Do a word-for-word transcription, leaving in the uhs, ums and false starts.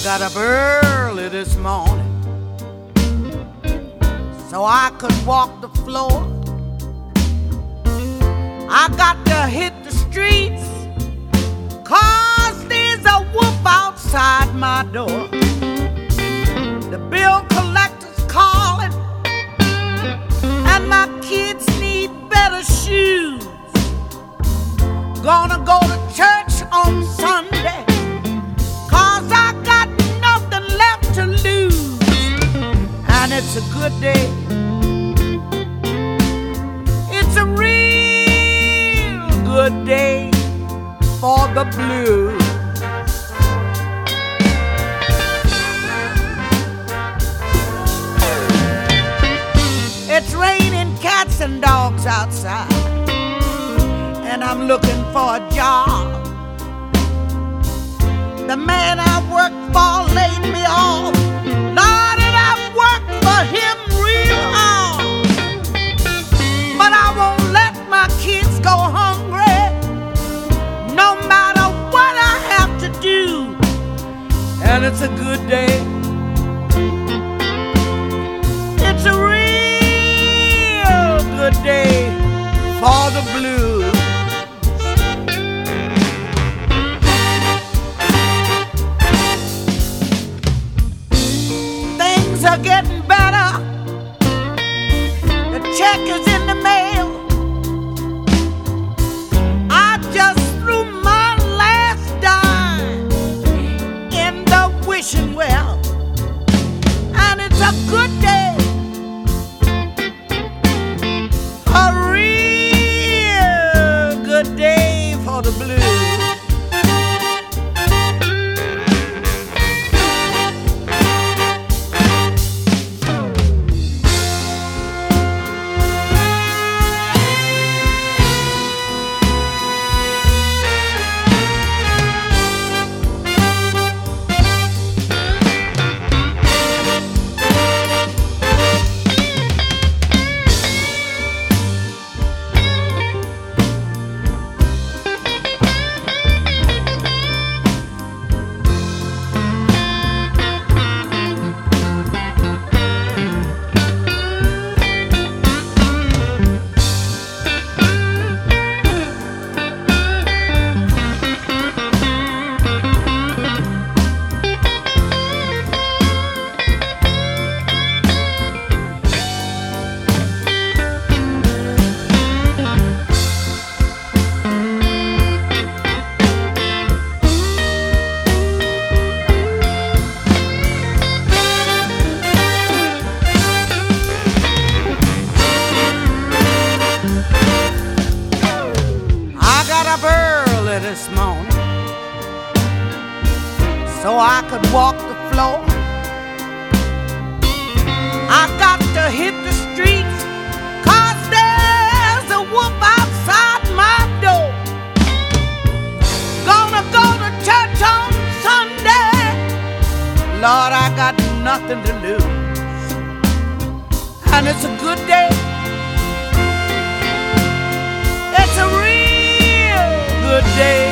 got up early this morning so I could walk the floor. I got to hit the streets 'cause there's a wolf outside my door. The bill collector's calling and my kids need better shoes. Gonna go to church on Sunday 'cause I got nothing left to lose. And it's a good day. It's a real good day for the blues. It's raining cats and dogs outside, and I'm looking for a job. The man I worked for laid me off. Lord, and I've worked for him real hard. But I won't let my kids go hungry, no matter what I have to do. And it's a good day. It's a real good day for the blues. Things are getting better. The check is in the mail. I just threw my last dime in the wishing well, and it's a good day. A real good day for the blues. Early this morning so I could walk the floor. I got to hit the streets 'cause there's a wolf outside my door. Gonna go to church on Sunday. Lord, I got nothing to lose. And it's a good day. It's a real good day